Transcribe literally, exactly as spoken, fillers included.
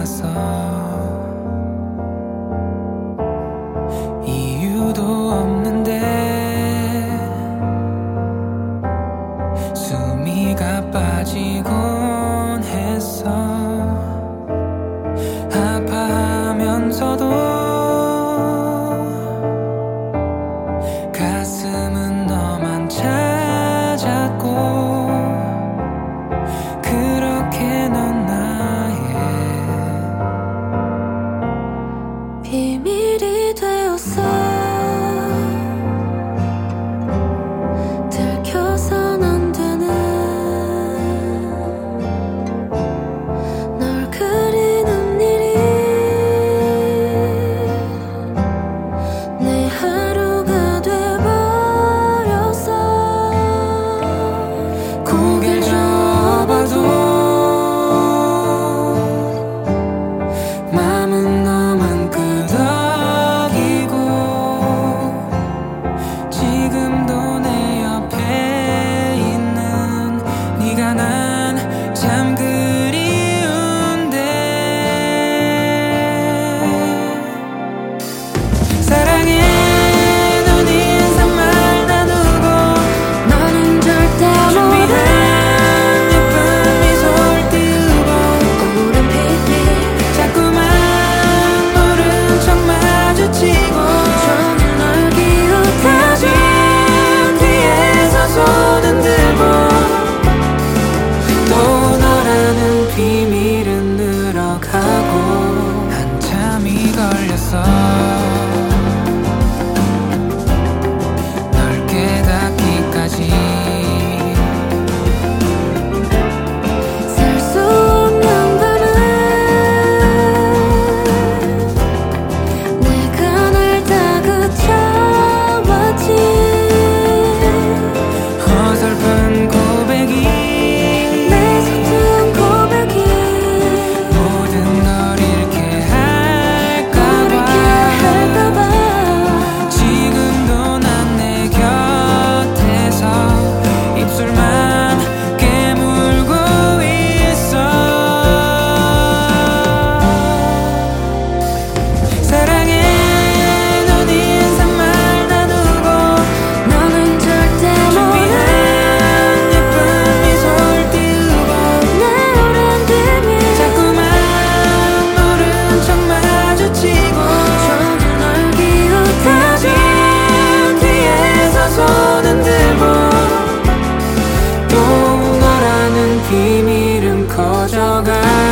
걸렸어. 이유도 없는데 숨이가 빠지곤 했어. 아파하면서도 가슴은 너만 찾았고 그렇게 넌 나의 비밀이 되었어. 들켜선 안 되는 널 그리는 일이 내 하루가 돼버렸어. 고개를 접어도 맘은 너만 끄덕이고 지금도 내 옆에 있는 네가 난 참 그리운데 사랑해 넌 인사말 나누고 너는 절대 준비한 모르는 예쁜 미소를 띄우고 우린 비밀 자꾸만 모른 척 마주치고 종일 널 기웃하지. 뒤에서 손 흔들고 또 너라는 비밀은 늘어가고 한참이 걸렸어. 널 깨닫기까지 살 수 없는 밤은 내가 널 다그쳐왔지. 어설픈 고백이 내 서툰 고백이 모든 걸 잃게 할까봐 이렇게 할까봐 지금도 난 내 곁에서 입술만 깨물고 있어. 사랑해 넌 인사말 나누고 너는 절대 준비한 모르는 예쁜 미소를 띄우고 내 오랜 비밀 자꾸만 모른 척 마주치고 종일 널 기웃하지. 뒤에서 손 흔들고 또 너라는 비밀은 커져가